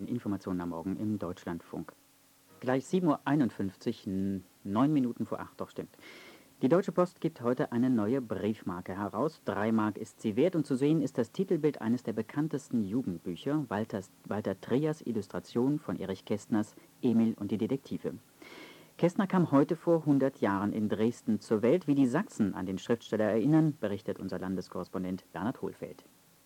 Informationen am Morgen im Deutschlandfunk. Gleich 7:51 Uhr, 9 Minuten vor 8 doch stimmt. Die Deutsche Post gibt heute eine neue Briefmarke heraus. 3 Mark ist sie wert und zu sehen ist das Titelbild eines der bekanntesten Jugendbücher, Walter Trier's Illustration von Erich Kästners Emil und die Detektive. Kästner kam heute vor 100 Jahren in Dresden zur Welt. Wie die Sachsen an den Schriftsteller erinnern, berichtet unser Landeskorrespondent Bernhard Hohlfeld.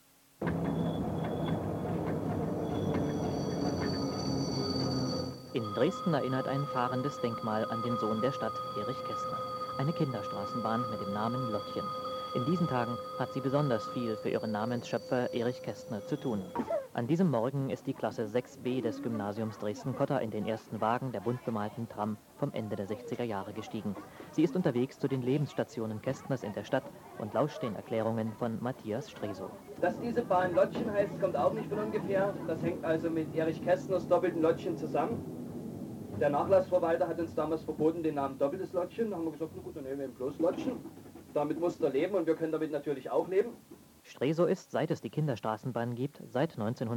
In Dresden erinnert ein fahrendes Denkmal an den Sohn der Stadt, Erich Kästner. Eine Kinderstraßenbahn mit dem Namen Lottchen. In diesen Tagen hat sie besonders viel für ihren Namensschöpfer Erich Kästner zu tun. An diesem Morgen ist die Klasse 6b des Gymnasiums Dresden-Cotta in den ersten Wagen der bunt bemalten Tram vom Ende der 60er Jahre gestiegen. Sie ist unterwegs zu den Lebensstationen Kästners in der Stadt und lauscht den Erklärungen von Matthias Stresow. Dass diese Bahn Lottchen heißt, kommt auch nicht von ungefähr. Das hängt also mit Erich Kästners doppelten Lottchen zusammen. Der Nachlassverwalter hat uns damals verboten, den Namen doppeltes Lottchen. Da haben wir gesagt, na gut, dann nehmen wir eben bloß Lottchen. Damit muss er leben und wir können damit natürlich auch leben. Stresow ist, seit es die Kinderstraßenbahn gibt, seit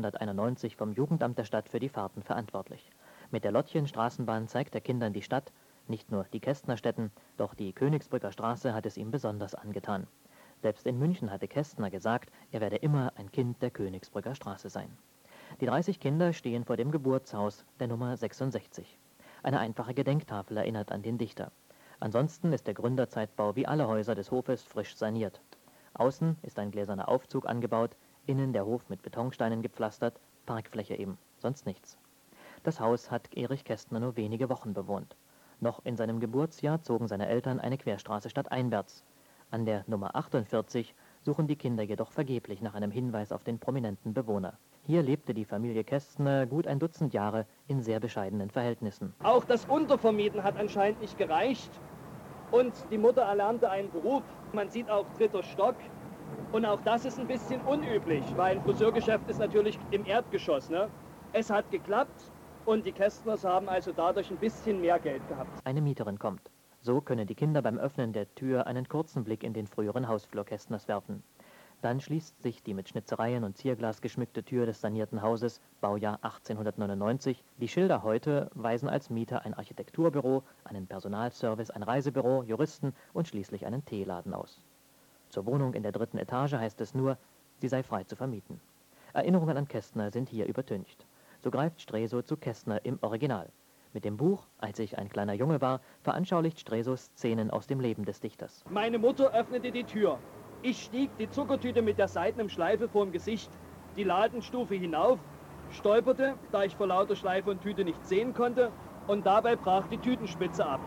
1991 vom Jugendamt der Stadt für die Fahrten verantwortlich. Mit der Lottchen-Straßenbahn zeigt er Kindern die Stadt, nicht nur die Kästnerstätten, doch die Königsbrücker Straße hat es ihm besonders angetan. Selbst in München hatte Kästner gesagt, er werde immer ein Kind der Königsbrücker Straße sein. Die 30 Kinder stehen vor dem Geburtshaus der Nummer 66. Eine einfache Gedenktafel erinnert an den Dichter. Ansonsten ist der Gründerzeitbau wie alle Häuser des Hofes frisch saniert. Außen ist ein gläserner Aufzug angebaut, innen der Hof mit Betonsteinen gepflastert, Parkfläche eben, sonst nichts. Das Haus hat Erich Kästner nur wenige Wochen bewohnt. Noch in seinem Geburtsjahr zogen seine Eltern eine Querstraße stadteinwärts. An der Nummer 48 suchen die Kinder jedoch vergeblich nach einem Hinweis auf den prominenten Bewohner. Hier lebte die Familie Kästner gut ein Dutzend Jahre in sehr bescheidenen Verhältnissen. Auch das Untervermieten hat anscheinend nicht gereicht. Und die Mutter erlernte einen Beruf. Man sieht auch 3. Stock. Und auch das ist ein bisschen unüblich, weil ein Friseurgeschäft ist natürlich im Erdgeschoss. Ne? Es hat geklappt und die Kästners haben also dadurch ein bisschen mehr Geld gehabt. Eine Mieterin kommt. So können die Kinder beim Öffnen der Tür einen kurzen Blick in den früheren Hausflur Kästners werfen. Dann schließt sich die mit Schnitzereien und Zierglas geschmückte Tür des sanierten Hauses, Baujahr 1899. Die Schilder heute weisen als Mieter ein Architekturbüro, einen Personalservice, ein Reisebüro, Juristen und schließlich einen Teeladen aus. Zur Wohnung in der 3. Etage heißt es nur, sie sei frei zu vermieten. Erinnerungen an Kästner sind hier übertüncht. So greift Stresow zu Kästner im Original. Mit dem Buch, als ich ein kleiner Junge war, veranschaulicht Stresow Szenen aus dem Leben des Dichters. Meine Mutter öffnete die Tür. Ich stieg die Zuckertüte mit der seidenen Schleife vorm Gesicht die Ladenstufe hinauf, stolperte, da ich vor lauter Schleife und Tüte nicht sehen konnte, und dabei brach die Tütenspitze ab.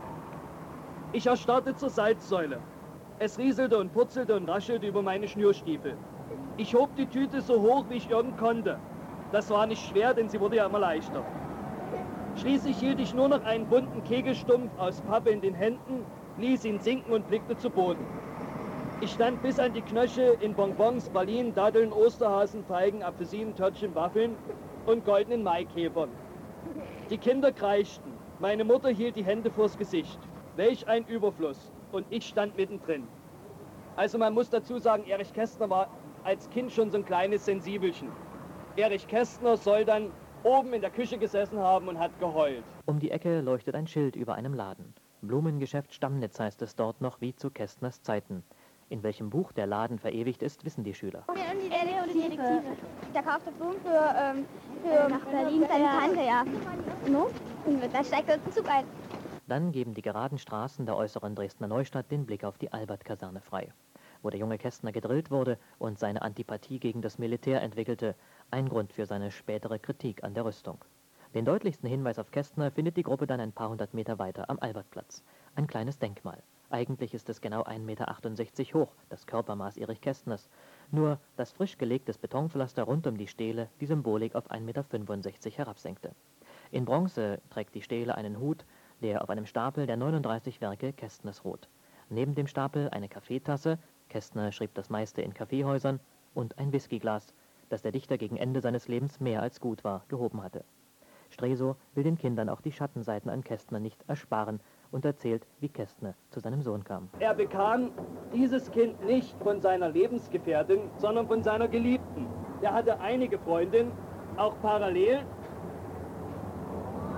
Ich erstarrte zur Salzsäule. Es rieselte und purzelte und raschelte über meine Schnürstiefel. Ich hob die Tüte so hoch, wie ich irgend konnte. Das war nicht schwer, denn sie wurde ja immer leichter. Schließlich hielt ich nur noch einen bunten Kegelstumpf aus Pappe in den Händen, ließ ihn sinken und blickte zu Boden. Ich stand bis an die Knöchel in Bonbons, Pralinen, Datteln, Osterhasen, Feigen, Apfelsinen, Törtchen, Waffeln und goldenen Maikäfern. Die Kinder kreischten. Meine Mutter hielt die Hände vors Gesicht. Welch ein Überfluss. Und ich stand mittendrin. Also man muss dazu sagen, Erich Kästner war als Kind schon so ein kleines Sensibelchen. Erich Kästner soll dann oben in der Küche gesessen haben und hat geheult. Um die Ecke leuchtet ein Schild über einem Laden. Blumengeschäft Stammnitz heißt es dort noch wie zu Kästners Zeiten. In welchem Buch der Laden verewigt ist, wissen die Schüler. Die Detektive. Der kaufte Blumen für nach Berlin seine Tante, ja. No? Und da steigt er zum Zug ein. Dann geben die geraden Straßen der äußeren Dresdner Neustadt den Blick auf die Albert-Kaserne frei, wo der junge Kästner gedrillt wurde und seine Antipathie gegen das Militär entwickelte, ein Grund für seine spätere Kritik an der Rüstung. Den deutlichsten Hinweis auf Kästner findet die Gruppe dann ein paar hundert Meter weiter am Albertplatz. Ein kleines Denkmal. Eigentlich ist es genau 1,68 Meter hoch, das Körpermaß Erich Kästners. Nur, dass frisch gelegtes Betonpflaster rund um die Stele die Symbolik auf 1,65 Meter herabsenkte. In Bronze trägt die Stele einen Hut, der auf einem Stapel der 39 Werke Kästners ruht. Neben dem Stapel eine Kaffeetasse, Kästner schrieb das meiste in Kaffeehäusern, und ein Whiskyglas, das der Dichter gegen Ende seines Lebens mehr als gut war, gehoben hatte. Stresow will den Kindern auch die Schattenseiten an Kästner nicht ersparen und erzählt, wie Kästner zu seinem Sohn kam. Er bekam dieses Kind nicht von seiner Lebensgefährtin, sondern von seiner Geliebten. Er hatte einige Freundinnen, auch parallel,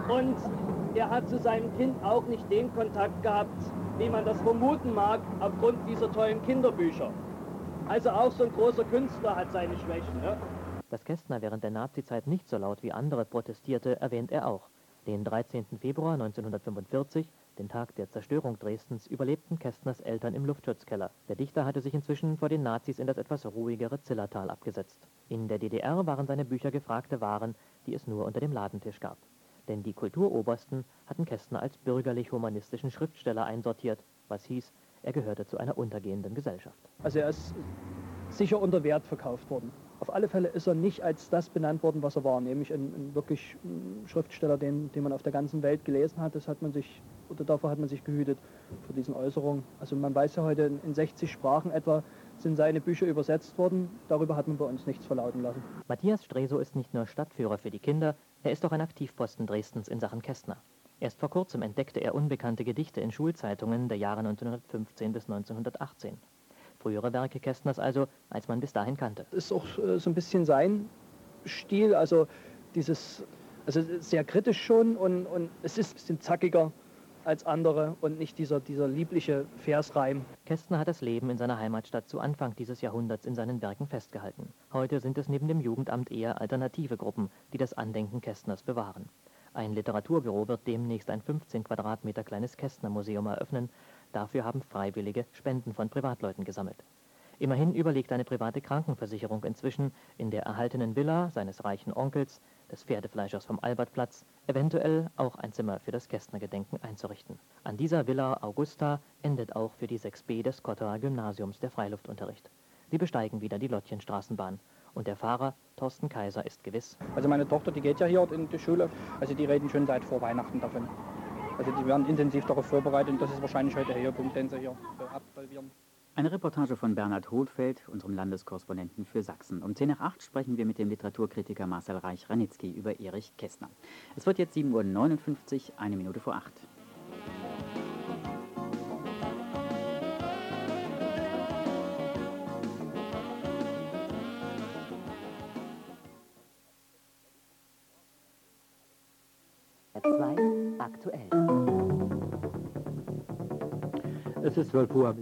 Und er hat zu seinem Kind auch nicht den Kontakt gehabt, wie man das vermuten mag, aufgrund dieser tollen Kinderbücher. Also auch so ein großer Künstler hat seine Schwächen. Ne? Dass Kästner während der Nazizeit nicht so laut wie andere protestierte, erwähnt er auch. Den 13. Februar 1945, den Tag der Zerstörung Dresdens, überlebten Kästners Eltern im Luftschutzkeller. Der Dichter hatte sich inzwischen vor den Nazis in das etwas ruhigere Zillertal abgesetzt. In der DDR waren seine Bücher gefragte Waren, die es nur unter dem Ladentisch gab. Denn die Kulturobersten hatten Kästner als bürgerlich-humanistischen Schriftsteller einsortiert, was hieß, er gehörte zu einer untergehenden Gesellschaft. Also er ist sicher unter Wert verkauft worden. Auf alle Fälle ist er nicht als das benannt worden, was er war, nämlich ein wirklich Schriftsteller, den man auf der ganzen Welt gelesen hat. Davor hat man sich gehütet, vor diesen Äußerungen. Also man weiß ja heute, in 60 Sprachen etwa sind seine Bücher übersetzt worden. Darüber hat man bei uns nichts verlauten lassen. Matthias Stresow ist nicht nur Stadtführer für die Kinder, er ist auch ein Aktivposten Dresdens in Sachen Kästner. Erst vor kurzem entdeckte er unbekannte Gedichte in Schulzeitungen der Jahre 1915 bis 1918. Frühere Werke Kästners also, als man bis dahin kannte. Das ist auch so ein bisschen sein Stil, also sehr kritisch schon und es ist ein bisschen zackiger als andere und nicht dieser liebliche Versreim. Kästner hat das Leben in seiner Heimatstadt zu Anfang dieses Jahrhunderts in seinen Werken festgehalten. Heute sind es neben dem Jugendamt eher alternative Gruppen, die das Andenken Kästners bewahren. Ein Literaturbüro wird demnächst ein 15 Quadratmeter kleines Kästner-Museum eröffnen. Dafür haben Freiwillige Spenden von Privatleuten gesammelt. Immerhin überlegt eine private Krankenversicherung inzwischen, in der erhaltenen Villa seines reichen Onkels, des Pferdefleischers vom Albertplatz, eventuell auch ein Zimmer für das Kästner-Gedenken einzurichten. An dieser Villa Augusta endet auch für die 6b des Kotterer Gymnasiums der Freiluftunterricht. Sie besteigen wieder die Lottchenstraßenbahn. Und der Fahrer, Thorsten Kaiser, ist gewiss. Also meine Tochter, die geht ja hier in die Schule, also die reden schon seit vor Weihnachten davon. Also die werden intensiv darauf vorbereitet und das ist wahrscheinlich heute der Höhepunkt, den sie hier absolvieren. Eine Reportage von Bernhard Hohlfeld, unserem Landeskorrespondenten für Sachsen. Um 10 nach 8 sprechen wir mit dem Literaturkritiker Marcel Reich-Ranitzky über Erich Kästner. Es wird jetzt 7:59 Uhr, 1 Minute vor 8. Aktuell. Es ist 12 Uhr.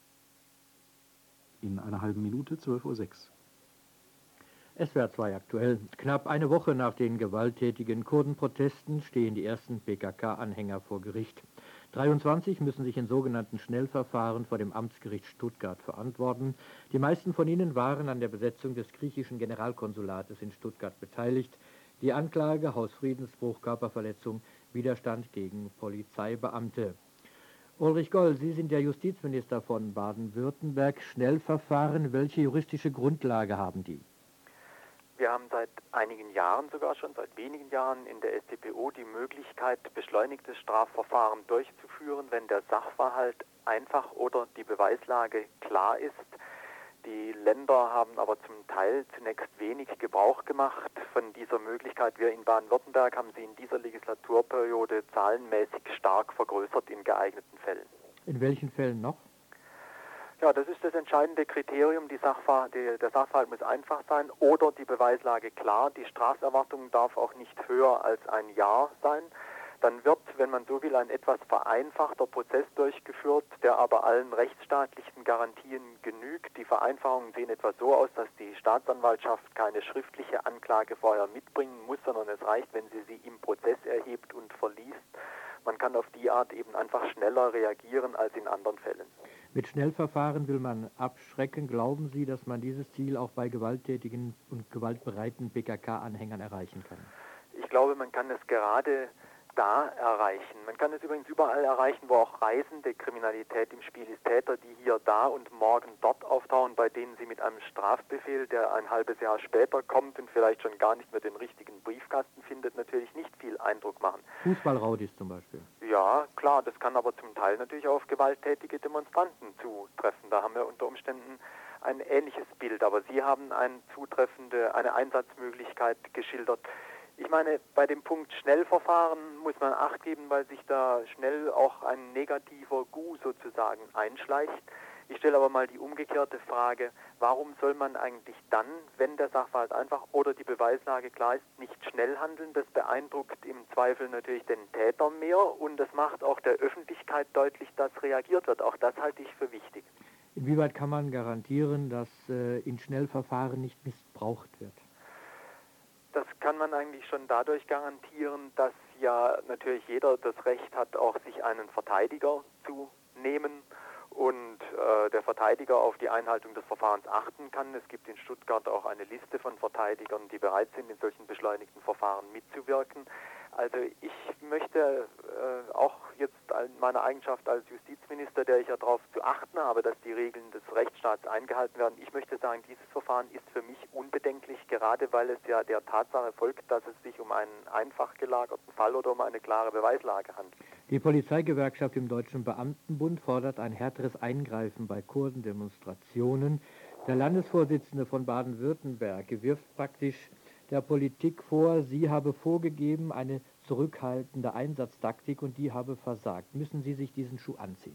In einer halben Minute, 12:06 Uhr. SWR 2 aktuell. Knapp eine Woche nach den gewalttätigen Kurdenprotesten stehen die ersten PKK-Anhänger vor Gericht. 23 müssen sich in sogenannten Schnellverfahren vor dem Amtsgericht Stuttgart verantworten. Die meisten von ihnen waren an der Besetzung des griechischen Generalkonsulates in Stuttgart beteiligt. Die Anklage: Hausfriedensbruch, Körperverletzung, Widerstand gegen Polizeibeamte. Ulrich Goll, Sie sind der Justizminister von Baden-Württemberg. Schnellverfahren, welche juristische Grundlage haben die? Wir haben seit einigen Jahren, sogar schon seit wenigen Jahren, in der StPO die Möglichkeit, beschleunigtes Strafverfahren durchzuführen, wenn der Sachverhalt einfach oder die Beweislage klar ist. Die Länder haben aber zum Teil zunächst wenig Gebrauch gemacht von dieser Möglichkeit. Wir in Baden-Württemberg haben sie in dieser Legislaturperiode zahlenmäßig stark vergrößert in geeigneten Fällen. In welchen Fällen noch? Ja, das ist das entscheidende Kriterium. Der Sachverhalt muss einfach sein oder die Beweislage klar. Die Straferwartung darf auch nicht höher als ein Jahr sein. Dann wird, wenn man so will, ein etwas vereinfachter Prozess durchgeführt, der aber allen rechtsstaatlichen Garantien genügt. Die Vereinfachungen sehen etwa so aus, dass die Staatsanwaltschaft keine schriftliche Anklage vorher mitbringen muss, sondern es reicht, wenn sie sie im Prozess erhebt und verliest. Man kann auf die Art eben einfach schneller reagieren als in anderen Fällen. Mit Schnellverfahren will man abschrecken. Glauben Sie, dass man dieses Ziel auch bei gewalttätigen und gewaltbereiten PKK-Anhängern erreichen kann? Ich glaube, man kann es gerade da erreichen. Man kann es übrigens überall erreichen, wo auch reisende Kriminalität im Spiel ist. Täter, die hier da und morgen dort auftauchen, bei denen sie mit einem Strafbefehl, der ein halbes Jahr später kommt und vielleicht schon gar nicht mehr den richtigen Briefkasten findet, natürlich nicht viel Eindruck machen. Fußballraudis zum Beispiel. Ja, klar, das kann aber zum Teil natürlich auf gewalttätige Demonstranten zutreffen. Da haben wir unter Umständen ein ähnliches Bild, aber Sie haben eine Einsatzmöglichkeit geschildert. Ich meine, bei dem Punkt Schnellverfahren muss man Acht geben, weil sich da schnell auch ein negativer Gu sozusagen einschleicht. Ich stelle aber mal die umgekehrte Frage, warum soll man eigentlich dann, wenn der Sachverhalt einfach oder die Beweislage klar ist, nicht schnell handeln? Das beeindruckt im Zweifel natürlich den Täter mehr und das macht auch der Öffentlichkeit deutlich, dass reagiert wird. Auch das halte ich für wichtig. Inwieweit kann man garantieren, dass in Schnellverfahren nicht missbraucht wird? Das kann man eigentlich schon dadurch garantieren, dass ja natürlich jeder das Recht hat, auch sich einen Verteidiger zu nehmen und der Verteidiger auf die Einhaltung des Verfahrens achten kann. Es gibt in Stuttgart auch eine Liste von Verteidigern, die bereit sind, in solchen beschleunigten Verfahren mitzuwirken. Also ich möchte auch jetzt in meiner Eigenschaft als Justizminister, der ich ja darauf zu achten habe, dass die Regeln des Rechtsstaats eingehalten werden, ich möchte sagen, dieses Verfahren ist für mich unbedenklich, gerade weil es ja der Tatsache folgt, dass es sich um einen einfach gelagerten Fall oder um eine klare Beweislage handelt. Die Polizeigewerkschaft im Deutschen Beamtenbund fordert ein härteres Eingreifen bei Kurdendemonstrationen. Der Landesvorsitzende von Baden-Württemberg wirft praktisch der Politik vor, sie habe vorgegeben eine zurückhaltende Einsatztaktik und die habe versagt. Müssen Sie sich diesen Schuh anziehen?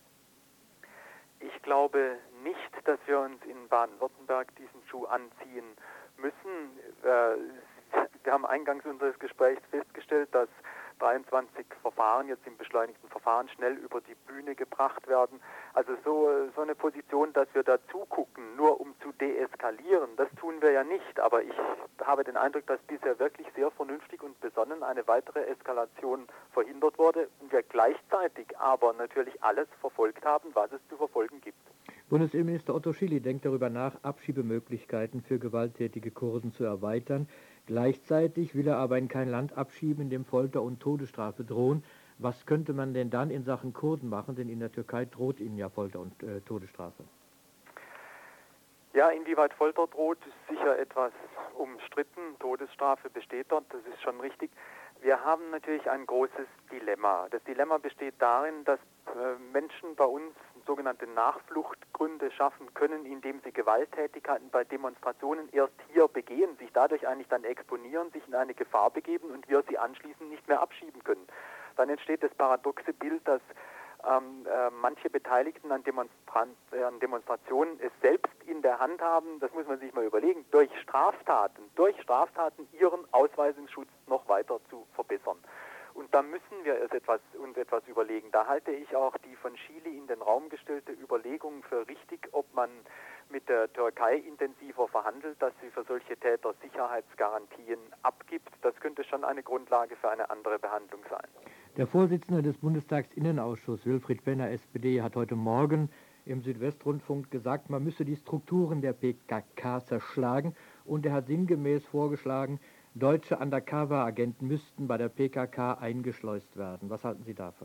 Ich glaube nicht, dass wir uns in Baden-Württemberg diesen Schuh anziehen müssen. Wir haben eingangs unseres Gesprächs festgestellt, dass 23 Verfahren jetzt im beschleunigten Verfahren schnell über die Bühne gebracht werden. Also so eine Position, dass wir da zugucken, nur um zu deeskalieren, das tun wir ja nicht. Aber ich habe den Eindruck, dass bisher wirklich sehr vernünftig und besonnen eine weitere Eskalation verhindert wurde und wir gleichzeitig aber natürlich alles verfolgt haben, was es zu verfolgen gibt. Bundesinnenminister Otto Schily denkt darüber nach, Abschiebemöglichkeiten für gewalttätige Kurden zu erweitern. Gleichzeitig will er aber in kein Land abschieben, in dem Folter und Todesstrafe drohen. Was könnte man denn dann in Sachen Kurden machen? Denn in der Türkei droht ihnen ja Folter und Todesstrafe. Ja, inwieweit Folter droht, ist sicher etwas umstritten. Todesstrafe besteht dort, das ist schon richtig. Wir haben natürlich ein großes Dilemma. Das Dilemma besteht darin, dass Menschen bei uns sogenannte Nachfluchtgründe schaffen können, indem sie Gewalttätigkeiten bei Demonstrationen erst hier begehen, sich dadurch eigentlich dann exponieren, sich in eine Gefahr begeben und wir sie anschließend nicht mehr abschieben können. Dann entsteht das paradoxe Bild, dass manche Beteiligten an Demonstrationen es selbst in der Hand haben, das muss man sich mal überlegen, durch Straftaten ihren Ausweisungsschutz noch weiter zu verbessern. Und da müssen wir uns etwas überlegen. Da halte ich auch die von Schily in den Raum gestellte Überlegung für richtig, ob man mit der Türkei intensiver verhandelt, dass sie für solche Täter Sicherheitsgarantien abgibt. Das könnte schon eine Grundlage für eine andere Behandlung sein. Der Vorsitzende des Bundestagsinnenausschusses, Wilfried Benner, SPD, hat heute Morgen im Südwestrundfunk gesagt, man müsse die Strukturen der PKK zerschlagen und er hat sinngemäß vorgeschlagen, deutsche Undercover-Agenten müssten bei der PKK eingeschleust werden. Was halten Sie davon?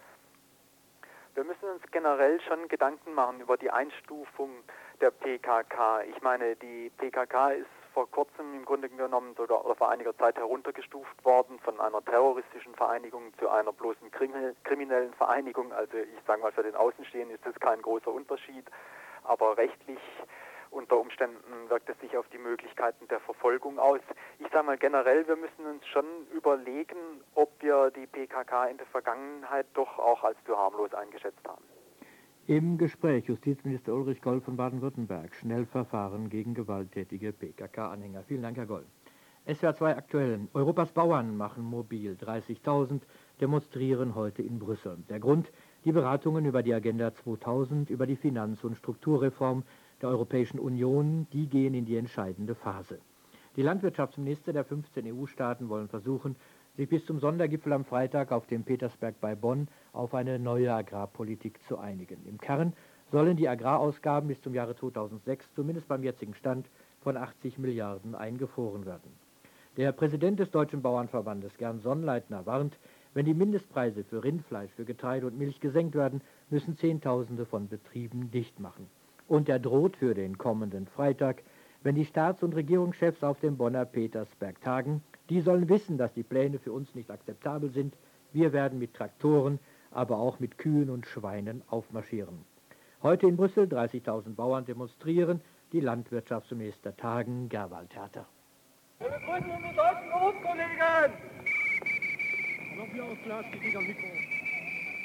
Wir müssen uns generell schon Gedanken machen über die Einstufung der PKK. Ich meine, die PKK ist vor kurzem im Grunde genommen sogar oder vor einiger Zeit heruntergestuft worden von einer terroristischen Vereinigung zu einer bloßen kriminellen Vereinigung. Also ich sage mal, für den Außenstehenden ist das kein großer Unterschied, aber rechtlich unter Umständen wirkt es sich auf die Möglichkeiten der Verfolgung aus. Ich sage mal generell, wir müssen uns schon überlegen, ob wir die PKK in der Vergangenheit doch auch als zu harmlos eingeschätzt haben. Im Gespräch Justizminister Ulrich Goll von Baden-Württemberg. Schnellverfahren gegen gewalttätige PKK-Anhänger. Vielen Dank, Herr Goll. SWR 2 aktuell. Europas Bauern machen mobil. 30.000 demonstrieren heute in Brüssel. Der Grund, die Beratungen über die Agenda 2000, über die Finanz- und Strukturreform der Europäischen Union, die gehen in die entscheidende Phase. Die Landwirtschaftsminister der 15 EU-Staaten wollen versuchen, sich bis zum Sondergipfel am Freitag auf dem Petersberg bei Bonn auf eine neue Agrarpolitik zu einigen. Im Kern sollen die Agrarausgaben bis zum Jahre 2006, zumindest beim jetzigen Stand, von 80 Milliarden eingefroren werden. Der Präsident des Deutschen Bauernverbandes, Gern Sonnleitner, warnt, wenn die Mindestpreise für Rindfleisch, für Getreide und Milch gesenkt werden, müssen Zehntausende von Betrieben dicht machen. Und er droht für den kommenden Freitag, wenn die Staats- und Regierungschefs auf dem Bonner Petersberg tagen, die sollen wissen, dass die Pläne für uns nicht akzeptabel sind. Wir werden mit Traktoren, aber auch mit Kühen und Schweinen aufmarschieren. Heute in Brüssel 30.000 Bauern demonstrieren, die Landwirtschaftsminister tagen, Gerwald Herter. Wir begrüßen unsere deutschen Berufskollegen! Noch hier aus Glas, die Mikro.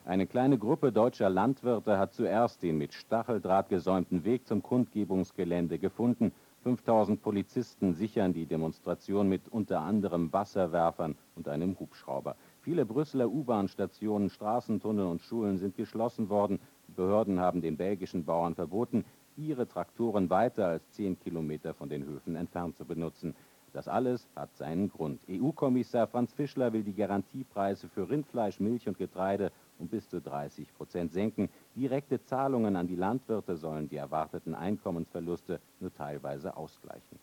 Eine kleine Gruppe deutscher Landwirte hat zuerst den mit Stacheldraht gesäumten Weg zum Kundgebungsgelände gefunden. 5000 Polizisten sichern die Demonstration mit unter anderem Wasserwerfern und einem Hubschrauber. Viele Brüsseler U-Bahn-Stationen, Straßentunnel und Schulen sind geschlossen worden. Die Behörden haben den belgischen Bauern verboten, ihre Traktoren weiter als 10 Kilometer von den Höfen entfernt zu benutzen. Das alles hat seinen Grund. EU-Kommissar Franz Fischler will die Garantiepreise für Rindfleisch, Milch und Getreide um bis zu 30% senken. Direkte Zahlungen an die Landwirte sollen die erwarteten Einkommensverluste nur teilweise ausgleichen.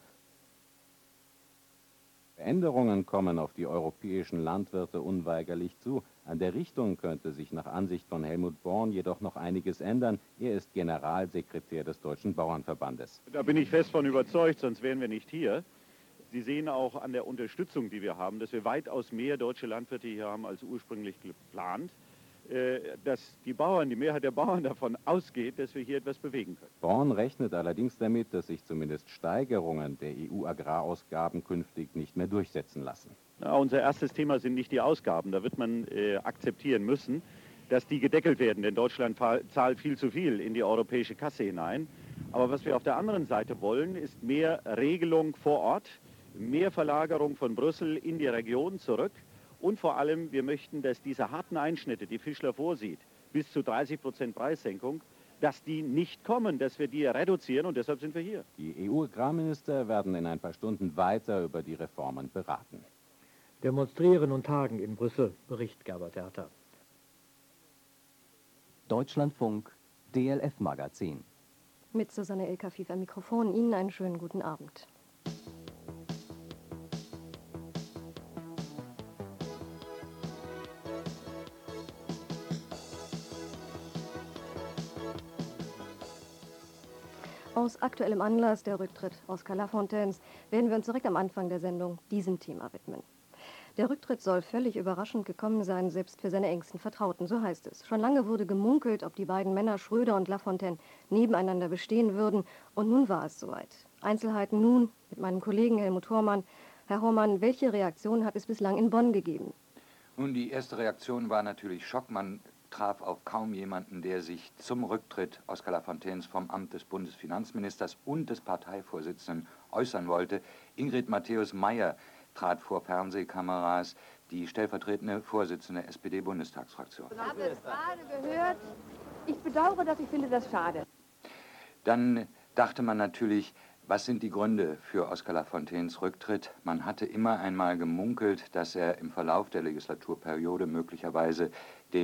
Veränderungen kommen auf die europäischen Landwirte unweigerlich zu. An der Richtung könnte sich nach Ansicht von Helmut Born jedoch noch einiges ändern. Er ist Generalsekretär des Deutschen Bauernverbandes. Da bin ich fest von überzeugt, sonst wären wir nicht hier. Sie sehen auch an der Unterstützung, die wir haben, dass wir weitaus mehr deutsche Landwirte hier haben als ursprünglich geplant. Dass die Bauern, die Mehrheit der Bauern davon ausgeht, dass wir hier etwas bewegen können. Born rechnet allerdings damit, dass sich zumindest Steigerungen der EU-Agrarausgaben künftig nicht mehr durchsetzen lassen. Na, unser erstes Thema sind nicht die Ausgaben. Da wird man akzeptieren müssen, dass die gedeckelt werden. Denn Deutschland zahlt viel zu viel in die europäische Kasse hinein. Aber was wir auf der anderen Seite wollen, ist mehr Regelung vor Ort, mehr Verlagerung von Brüssel in die Region zurück. Und vor allem, wir möchten, dass diese harten Einschnitte, die Fischler vorsieht, bis zu 30% Preissenkung, dass die nicht kommen, dass wir die reduzieren und deshalb sind wir hier. Die EU-Agrarminister werden in ein paar Stunden weiter über die Reformen beraten. Demonstrieren und tagen in Brüssel, berichtet Gerbert Herter. Deutschlandfunk, DLF-Magazin. Mit Susanne Elkafief am Mikrofon, Ihnen einen schönen guten Abend. Aus aktuellem Anlass, der Rücktritt Oskar Lafontaines, werden wir uns direkt am Anfang der Sendung diesem Thema widmen. Der Rücktritt soll völlig überraschend gekommen sein, selbst für seine engsten Vertrauten, so heißt es. Schon lange wurde gemunkelt, ob die beiden Männer Schröder und Lafontaine nebeneinander bestehen würden, und nun war es soweit. Einzelheiten nun mit meinem Kollegen Helmut Hormann. Herr Hormann, welche Reaktion hat es bislang in Bonn gegeben? Nun, die erste Reaktion war natürlich Schock. Man traf auf kaum jemanden, der sich zum Rücktritt Oskar Lafontaines vom Amt des Bundesfinanzministers und des Parteivorsitzenden äußern wollte. Ingrid Matthäus-Maier trat vor Fernsehkameras, die stellvertretende Vorsitzende der SPD-Bundestagsfraktion. Ich habe es gerade gehört. Ich bedauere das, ich finde das schade. Dann dachte man natürlich, was sind die Gründe für Oskar Lafontaines Rücktritt? Man hatte immer einmal gemunkelt, dass er im Verlauf der Legislaturperiode möglicherweise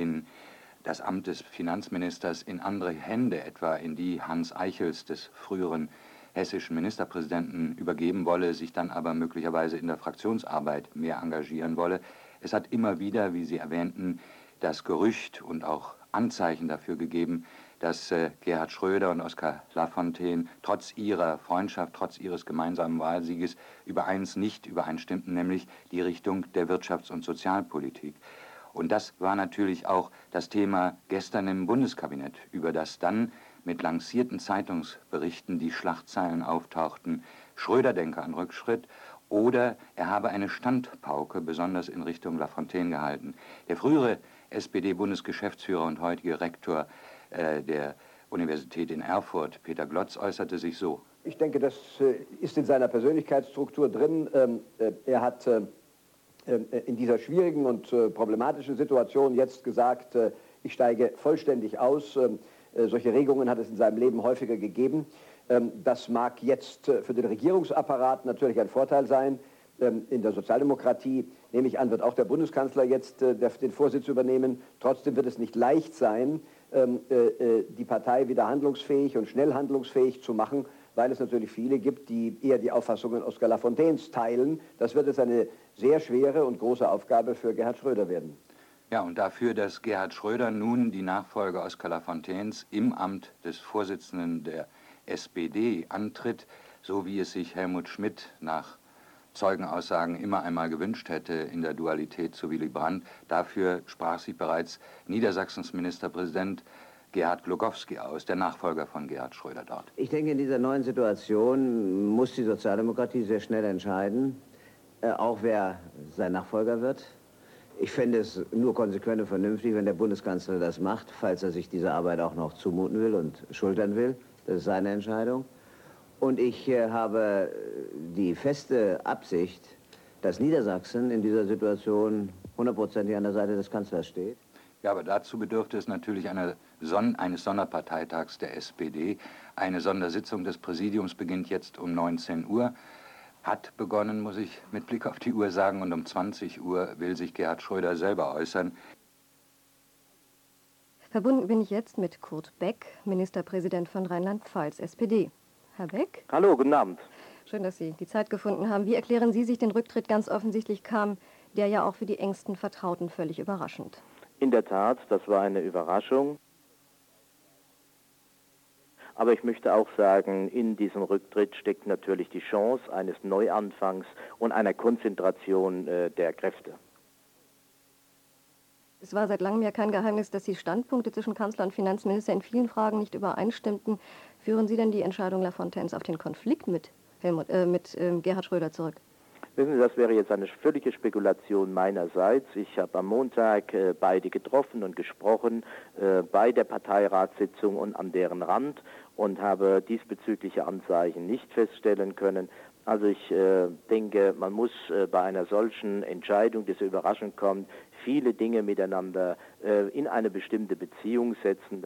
das Amt des Finanzministers in andere Hände, etwa in die Hans Eichels, des früheren hessischen Ministerpräsidenten, übergeben wolle, sich dann aber möglicherweise in der Fraktionsarbeit mehr engagieren wolle. Es hat immer wieder, wie Sie erwähnten, das Gerücht und auch Anzeichen dafür gegeben, dass Gerhard Schröder und Oskar Lafontaine trotz ihrer Freundschaft, trotz ihres gemeinsamen Wahlsieges über eins nicht übereinstimmten, nämlich die Richtung der Wirtschafts- und Sozialpolitik. Und das war natürlich auch das Thema gestern im Bundeskabinett, über das dann mit lancierten Zeitungsberichten die Schlagzeilen auftauchten: Schröder denke an Rückschritt oder er habe eine Standpauke besonders in Richtung Lafontaine gehalten. Der frühere SPD-Bundesgeschäftsführer und heutige Rektor der Universität in Erfurt, Peter Glotz, äußerte sich so: Ich denke, das ist in seiner Persönlichkeitsstruktur drin. Er hat in dieser schwierigen und problematischen Situation jetzt gesagt, ich steige vollständig aus. Solche Regungen hat es in seinem Leben häufiger gegeben. Das mag jetzt für den Regierungsapparat natürlich ein Vorteil sein. In der Sozialdemokratie, nehme ich an, wird auch der Bundeskanzler jetzt den Vorsitz übernehmen. Trotzdem wird es nicht leicht sein, die Partei wieder handlungsfähig und schnell handlungsfähig zu machen, weil es natürlich viele gibt, die eher die Auffassungen Oskar Lafontaines teilen. Das wird jetzt eine sehr schwere und große Aufgabe für Gerhard Schröder werden. Ja, und dafür, dass Gerhard Schröder nun die Nachfolge Oskar Lafontaines im Amt des Vorsitzenden der SPD antritt, so wie es sich Helmut Schmidt nach Zeugenaussagen immer einmal gewünscht hätte in der Dualität zu Willy Brandt, dafür sprach sich bereits Niedersachsens Ministerpräsident Gerhard Glogowski aus, der Nachfolger von Gerhard Schröder dort. Ich denke, in dieser neuen Situation muss die Sozialdemokratie sehr schnell entscheiden, auch wer sein Nachfolger wird. Ich fände es nur konsequent und vernünftig, wenn der Bundeskanzler das macht, falls er sich diese Arbeit auch noch zumuten will und schultern will. Das ist seine Entscheidung. Und ich habe die feste Absicht, dass Niedersachsen in dieser Situation hundertprozentig an der Seite des Kanzlers steht. Ja, aber dazu bedürfte es natürlich eines Sonderparteitags der SPD. Eine Sondersitzung des Präsidiums beginnt jetzt um 19 Uhr. Hat begonnen, muss ich mit Blick auf die Uhr sagen, und um 20 Uhr will sich Gerhard Schröder selber äußern. Verbunden bin ich jetzt mit Kurt Beck, Ministerpräsident von Rheinland-Pfalz, SPD. Herr Beck? Hallo, guten Abend. Schön, dass Sie die Zeit gefunden haben. Wie erklären Sie sich den Rücktritt? Ganz offensichtlich kam der ja auch für die engsten Vertrauten völlig überraschend. In der Tat, das war eine Überraschung. Aber ich möchte auch sagen, in diesem Rücktritt steckt natürlich die Chance eines Neuanfangs und einer Konzentration der Kräfte. Es war seit langem ja kein Geheimnis, dass die Standpunkte zwischen Kanzler und Finanzminister in vielen Fragen nicht übereinstimmten. Führen Sie denn die Entscheidung Lafontaines auf den Konflikt mit Gerhard Schröder zurück? Wissen Sie, das wäre jetzt eine völlige Spekulation meinerseits. Ich habe am Montag beide getroffen und gesprochen bei der Parteiratssitzung und an deren Rand und habe diesbezügliche Anzeichen nicht feststellen können. Also ich denke, man muss bei einer solchen Entscheidung, die so überraschend kommt, viele Dinge miteinander in eine bestimmte Beziehung setzen.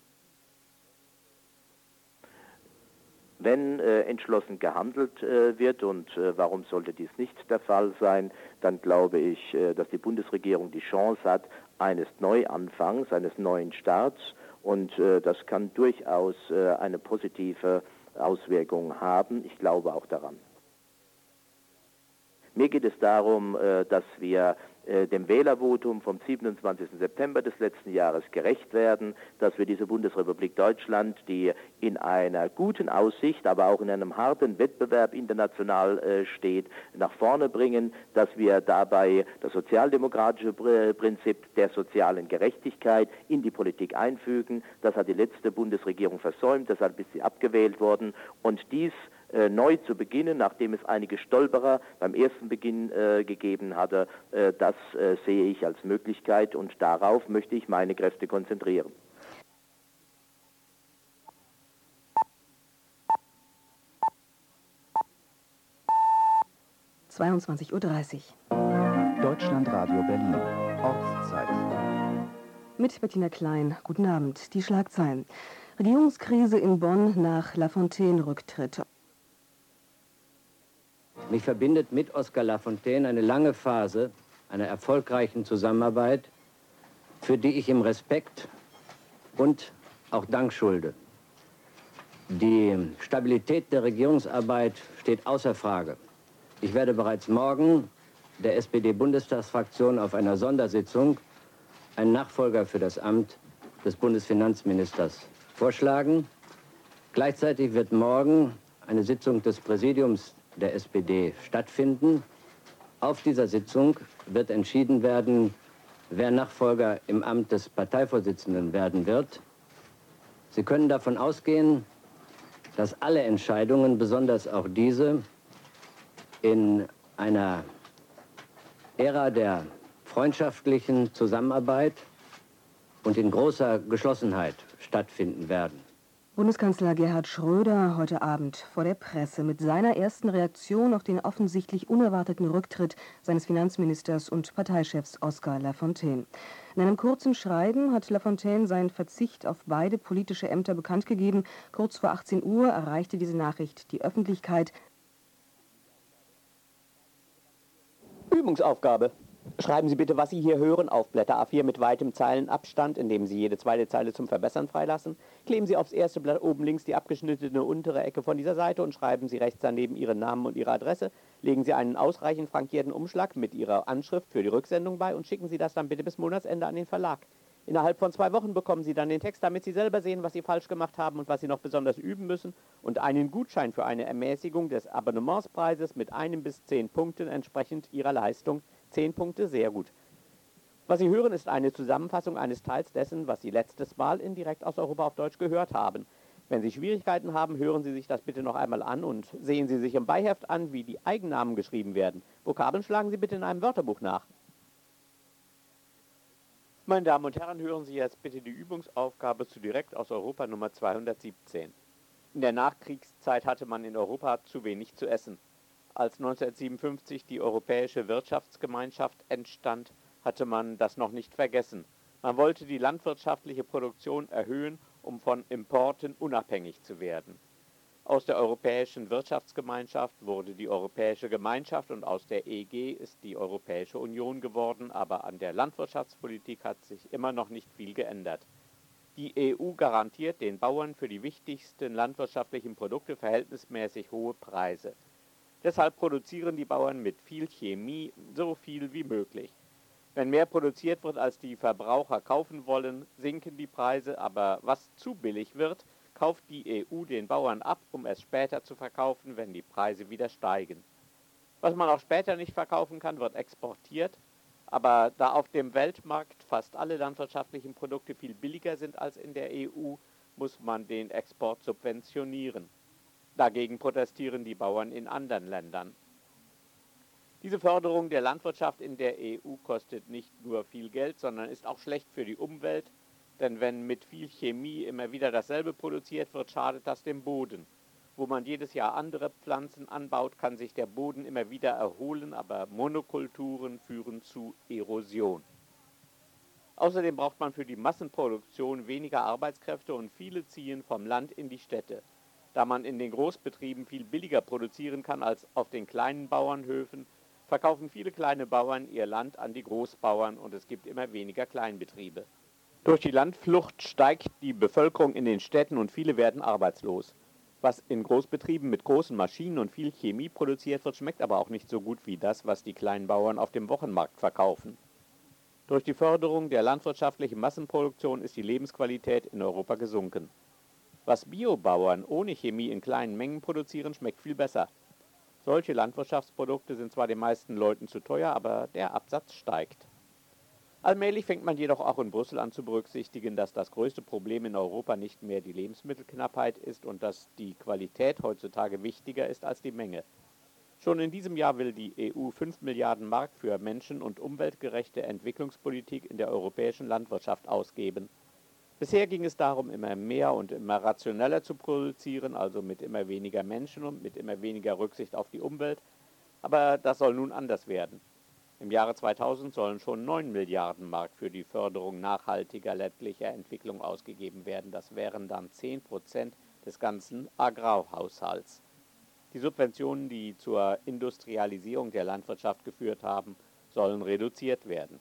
Wenn entschlossen gehandelt wird, und warum sollte dies nicht der Fall sein, dann glaube ich, dass die Bundesregierung die Chance hat, eines Neuanfangs, eines neuen Starts, und das kann durchaus eine positive Auswirkung haben. Ich glaube auch daran. Mir geht es darum, dass wir dem Wählervotum vom 27. September des letzten Jahres gerecht werden, dass wir diese Bundesrepublik Deutschland, die in einer guten Aussicht, aber auch in einem harten Wettbewerb international steht, nach vorne bringen, dass wir dabei das sozialdemokratische Prinzip der sozialen Gerechtigkeit in die Politik einfügen. Das hat die letzte Bundesregierung versäumt, deshalb ist sie abgewählt worden, und dies neu zu beginnen, nachdem es einige Stolperer beim ersten Beginn gegeben hatte, das sehe ich als Möglichkeit, und darauf möchte ich meine Kräfte konzentrieren. (22:30 Uhr). Deutschlandradio Berlin. Ortszeit. Mit Bettina Klein. Guten Abend. Die Schlagzeilen. Regierungskrise in Bonn nach Lafontaine-Rücktritt. Mich verbindet mit Oskar Lafontaine eine lange Phase einer erfolgreichen Zusammenarbeit, für die ich ihm Respekt und auch Dank schulde. Die Stabilität der Regierungsarbeit steht außer Frage. Ich werde bereits morgen der SPD-Bundestagsfraktion auf einer Sondersitzung einen Nachfolger für das Amt des Bundesfinanzministers vorschlagen. Gleichzeitig wird morgen eine Sitzung des Präsidiums der SPD stattfinden. Auf dieser Sitzung wird entschieden werden, wer Nachfolger im Amt des Parteivorsitzenden werden wird. Sie können davon ausgehen, dass alle Entscheidungen, besonders auch diese, in einer Ära der freundschaftlichen Zusammenarbeit und in großer Geschlossenheit stattfinden werden. Bundeskanzler Gerhard Schröder heute Abend vor der Presse mit seiner ersten Reaktion auf den offensichtlich unerwarteten Rücktritt seines Finanzministers und Parteichefs Oskar Lafontaine. In einem kurzen Schreiben hat Lafontaine seinen Verzicht auf beide politische Ämter bekannt gegeben. Kurz vor 18 Uhr erreichte diese Nachricht die Öffentlichkeit. Übungsaufgabe. Schreiben Sie bitte, was Sie hier hören, auf Blätter A4 mit weitem Zeilenabstand, indem Sie jede zweite Zeile zum Verbessern freilassen. Kleben Sie aufs erste Blatt oben links die abgeschnittene untere Ecke von dieser Seite und schreiben Sie rechts daneben Ihren Namen und Ihre Adresse. Legen Sie einen ausreichend frankierten Umschlag mit Ihrer Anschrift für die Rücksendung bei und schicken Sie das dann bitte bis Monatsende an den Verlag. Innerhalb von 2 Wochen bekommen Sie dann den Text, damit Sie selber sehen, was Sie falsch gemacht haben und was Sie noch besonders üben müssen, und einen Gutschein für eine Ermäßigung des Abonnementspreises mit 1 bis 10 Punkten entsprechend Ihrer Leistung. 10 Punkte, sehr gut. Was Sie hören, ist eine Zusammenfassung eines Teils dessen, was Sie letztes Mal in Direkt aus Europa auf Deutsch gehört haben. Wenn Sie Schwierigkeiten haben, hören Sie sich das bitte noch einmal an und sehen Sie sich im Beiheft an, wie die Eigennamen geschrieben werden. Vokabeln schlagen Sie bitte in einem Wörterbuch nach. Meine Damen und Herren, hören Sie jetzt bitte die Übungsaufgabe zu Direkt aus Europa Nummer 217. In der Nachkriegszeit hatte man in Europa zu wenig zu essen. Als 1957 die Europäische Wirtschaftsgemeinschaft entstand, hatte man das noch nicht vergessen. Man wollte die landwirtschaftliche Produktion erhöhen, um von Importen unabhängig zu werden. Aus der Europäischen Wirtschaftsgemeinschaft wurde die Europäische Gemeinschaft und aus der EG ist die Europäische Union geworden, aber an der Landwirtschaftspolitik hat sich immer noch nicht viel geändert. Die EU garantiert den Bauern für die wichtigsten landwirtschaftlichen Produkte verhältnismäßig hohe Preise. Deshalb produzieren die Bauern mit viel Chemie so viel wie möglich. Wenn mehr produziert wird, als die Verbraucher kaufen wollen, sinken die Preise, aber was zu billig wird, kauft die EU den Bauern ab, um es später zu verkaufen, wenn die Preise wieder steigen. Was man auch später nicht verkaufen kann, wird exportiert, aber da auf dem Weltmarkt fast alle landwirtschaftlichen Produkte viel billiger sind als in der EU, muss man den Export subventionieren. Dagegen protestieren die Bauern in anderen Ländern. Diese Förderung der Landwirtschaft in der EU kostet nicht nur viel Geld, sondern ist auch schlecht für die Umwelt, denn wenn mit viel Chemie immer wieder dasselbe produziert wird, schadet das dem Boden. Wo man jedes Jahr andere Pflanzen anbaut, kann sich der Boden immer wieder erholen, aber Monokulturen führen zu Erosion. Außerdem braucht man für die Massenproduktion weniger Arbeitskräfte und viele ziehen vom Land in die Städte. Da man in den Großbetrieben viel billiger produzieren kann als auf den kleinen Bauernhöfen, verkaufen viele kleine Bauern ihr Land an die Großbauern und es gibt immer weniger Kleinbetriebe. Durch die Landflucht steigt die Bevölkerung in den Städten und viele werden arbeitslos. Was in Großbetrieben mit großen Maschinen und viel Chemie produziert wird, schmeckt aber auch nicht so gut wie das, was die kleinen Bauern auf dem Wochenmarkt verkaufen. Durch die Förderung der landwirtschaftlichen Massenproduktion ist die Lebensqualität in Europa gesunken. Was Biobauern ohne Chemie in kleinen Mengen produzieren, schmeckt viel besser. Solche Landwirtschaftsprodukte sind zwar den meisten Leuten zu teuer, aber der Absatz steigt. Allmählich fängt man jedoch auch in Brüssel an zu berücksichtigen, dass das größte Problem in Europa nicht mehr die Lebensmittelknappheit ist und dass die Qualität heutzutage wichtiger ist als die Menge. Schon in diesem Jahr will die EU 5 Milliarden Mark für menschen- und umweltgerechte Entwicklungspolitik in der europäischen Landwirtschaft ausgeben. Bisher ging es darum, immer mehr und immer rationeller zu produzieren, also mit immer weniger Menschen und mit immer weniger Rücksicht auf die Umwelt. Aber das soll nun anders werden. Im Jahre 2000 sollen schon 9 Milliarden Mark für die Förderung nachhaltiger ländlicher Entwicklung ausgegeben werden. Das wären dann 10% des ganzen Agrarhaushalts. Die Subventionen, die zur Industrialisierung der Landwirtschaft geführt haben, sollen reduziert werden.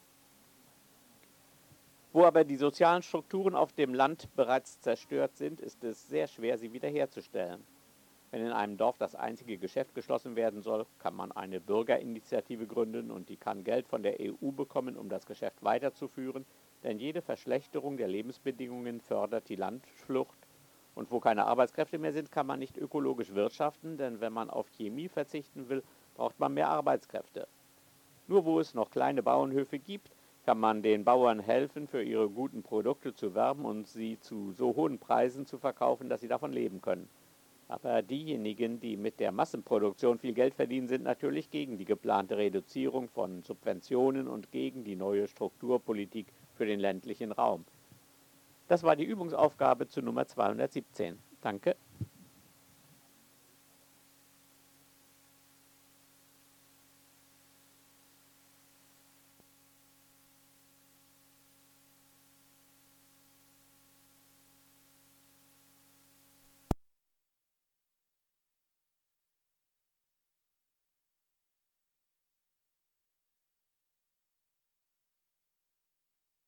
Wo aber die sozialen Strukturen auf dem Land bereits zerstört sind, ist es sehr schwer, sie wiederherzustellen. Wenn in einem Dorf das einzige Geschäft geschlossen werden soll, kann man eine Bürgerinitiative gründen und die kann Geld von der EU bekommen, um das Geschäft weiterzuführen, denn jede Verschlechterung der Lebensbedingungen fördert die Landflucht und wo keine Arbeitskräfte mehr sind, kann man nicht ökologisch wirtschaften, denn wenn man auf Chemie verzichten will, braucht man mehr Arbeitskräfte. Nur wo es noch kleine Bauernhöfe gibt, kann man den Bauern helfen, für ihre guten Produkte zu werben und sie zu so hohen Preisen zu verkaufen, dass sie davon leben können. Aber diejenigen, die mit der Massenproduktion viel Geld verdienen, sind natürlich gegen die geplante Reduzierung von Subventionen und gegen die neue Strukturpolitik für den ländlichen Raum. Das war die Übungsaufgabe zu Nummer 217. Danke.